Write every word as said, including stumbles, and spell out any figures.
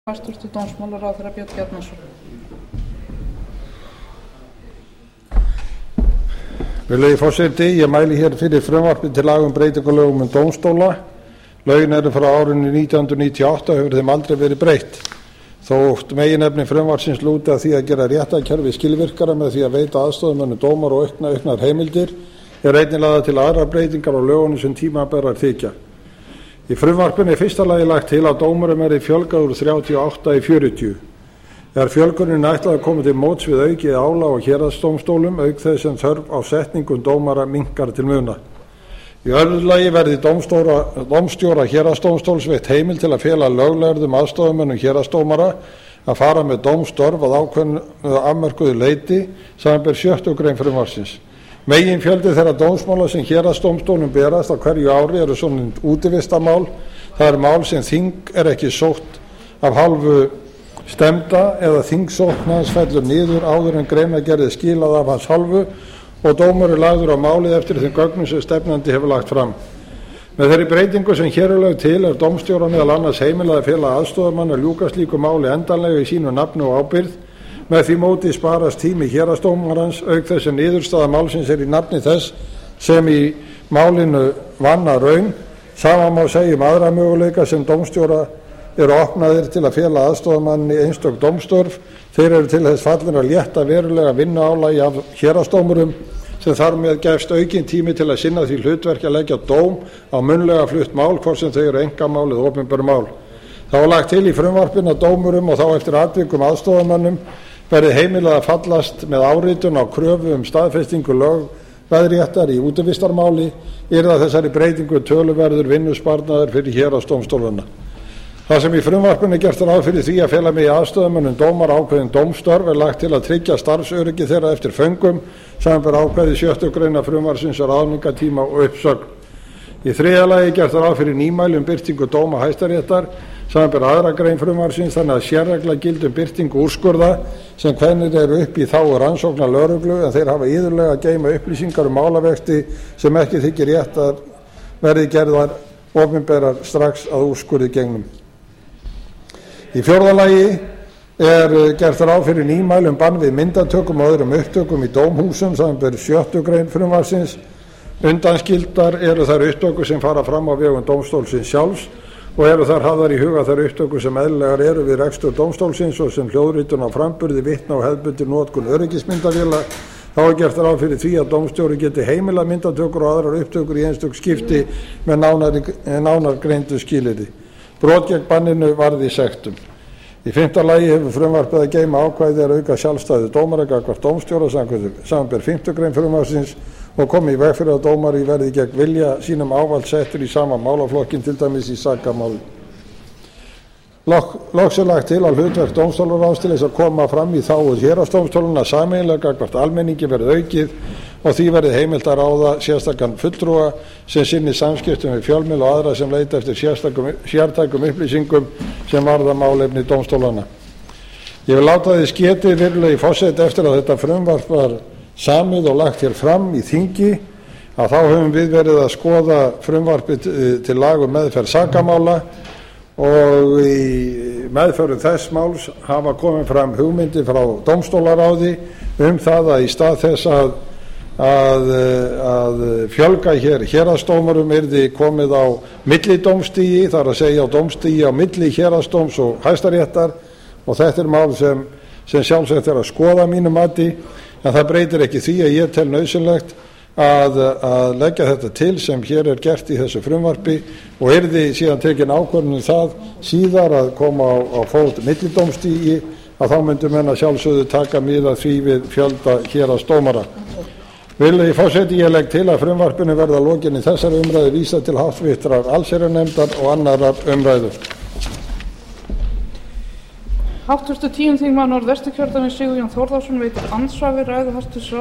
Hæstvirtur dómsmálaráðherra Björn Bjarnason. Virðulegi forseti, ég mæli hér fyrir frumvarpi til laga um breytingu á lögum um dómstóla. Lögin eru frá árinu nítján hundruð níutíu og átta og hefur þeim aldrei verið breytt. Þótt meginefni frumvarpsins lúti að því að gera réttarkerfið skilvirkara með því að veita aðstoðarmönnum dómara og aukna auknar heimildir, er einnig lagðar til aðrar breytingar á lögunum sem tímabærar þykja. Í frumvarpinu er fyrsta lagi lagt til að dómurum verði fjölgað úr þrjátíu og átta í fjörutíu. Er fjölgunin ætlað að koma til móts við aukið álag á héraðsdómstólum auk þess sem þörf á setningum dómara minnkar til muna. Í öðru lagi verði dómstjóra héraðsdómstóls veitt heimild til að fela löglærðum aðstoðarmönnum héraðsdómara að fara með dómstörf að ákveðnu afmörkuðu leyti, samanber sjöttu grein frumvarpsins. Meginfjöldi þeirra dómsmála sem héraðsdómstólum berast á hverju ári eru svonefnd útivistarmál. Það eru mál sem þing er ekki sótt af hálfu stefnda eða þingsókn hans fellur niður áður en greinargerð er skilað af hans hálfu og dómur er lagður á málið eftir þeim gögnum sem stefnandi hefur lagt fram. Með þeirri breytingu sem hér er lögð til er dómstjóra meðal annars heimilað að fela aðstoðarmann að ljúka slíku máli endanlega í sínu nafni og ábyrgð. Með því móti sparast tími héraðsdómarans auk þess að niðurstaða málsins er í nafni þess sem í málinu vann að raun. Sama má segja um aðra möguleika sem dómstjóra eru opnaðir til að fela aðstoðarmanni einstök dómstörf. Þeir eru til þess fallin að létta verulega vinnuálagi af héraðsdómurum sem þar með gefst aukinn tími til að sinna því hlutverki að leggja dóm á munnlega flutt mál hvort sem þau eru einkamál eða opinber mál. Þá er lagt til í frumvarpinu að dómurum og þá eftir atvikum aðstoðarmönnum verði heimilað að fallast með áritun á kröfu um staðfestingu lögveðréttar í útivistarmáli yrði að þessari breytingu töluverður vinnusparnaður fyrir héraðsdómstólana. Það sem í frumvarpinu er gert ráð fyrir því að fela mig í aðstoðarmönnum dómara ákveðin dómstörf er lagt til að tryggja starfsöryggi þeirra eftir föngum, samanber ákvæði sjöttu greina frumvarpsins um ráðningartíma og uppsögn. Í þriðja lagi er gert ráð fyrir nýmæli um birtingu dóma Hæstaréttar, samanber aðra grein frumvarpsins, þannig að sérregla gildi um birtingu úrskurða sem kveðnir eru upp í þágu rannsóknar lögreglu en þeir hafa iðulega að geyma upplýsingar um málavexti sem ekki þykir rétt að verði gerðar opinberar strax að úrskurði gengnum. Í fjórða lagi er gert ráð fyrir nýmæli um bann við myndatökum og öðrum upptökum í dómhúsum, samanber sjöttu grein frumvarpsins. Undanskildar eru þær upptökur sem fara fram á vegum dómstólsins sjálfs og eru þar hafðar í huga þær upptökur sem eðlilegar eru við rekstur dómstólsins og sem hljóðritun á framburði, vitna og hefðbundin notkun öryggismyndavéla. Þá er gert ráð fyrir því að dómstjóri geti heimilað myndatökur og aðrar upptökur í einstök skipti með nánar greindu skilyrði. Brot gegn banninu varði sektum. Í fimmta lagi hefur frumvarpið að geyma ákvæði að auka sjálfstæði dómara gagnvart dómstjóra samanber fimmtu grein frumvarpsins og komi í veg fyrir að dómari verði gegn vilja sínum ávallt settur í sama málaflokkin, til dæmis í sakamáli. Loks er lagt til að hlutverk dómstólaráðs til þess að koma fram í þágu héraðsdómstólana sameiginlega gagnvart almenningi verði aukið og því verði heimilt að ráða sérstakan fulltrúa sem sinni samskiptum við fjölmiðla og aðra sem leita eftir sértækum upplýsingum sem varða málefni dómstólana. Ég vil láta þess getið, virðulegi forseti, eftir að þetta frumvarp var samið og lagt hér fram í þingi að þá höfum við verið að skoða frumvarpið til laga um meðferð sakamála og í meðferðum þess máls hafa komið fram hugmyndir frá dómstólaráði um það að í stað þess að, að, að fjölga hér héraðsdómurum yrði komið á millidómstigi, þar að segja á dómstigi á milli héraðsdóms og Hæstaréttar, og þetta er mál sem, sem sjálfsagt er að skoða mínu mati, en það breytir ekki því að ég tel nauðsynlegt að, að leggja þetta til sem hér er gert í þessu frumvarpi og yrði síðan tekin ákvörðun um það síðar að koma á, á fót millidómstigi, að þá myndum menn að sjálfsögðu taka mið af því við fjölda héraðsdómara. Virðulegi forseti, ég legg til að frumvarpinu verða að lokinni þessari umræðu vísað til háttvirtrar allsherjarnefndar og annarrar umræðu. Háttvirtur tíundi þingmaður Norðvesturkjördæmis Sigurjón Þórðarson veitir andsvar við ræðu hæstvirts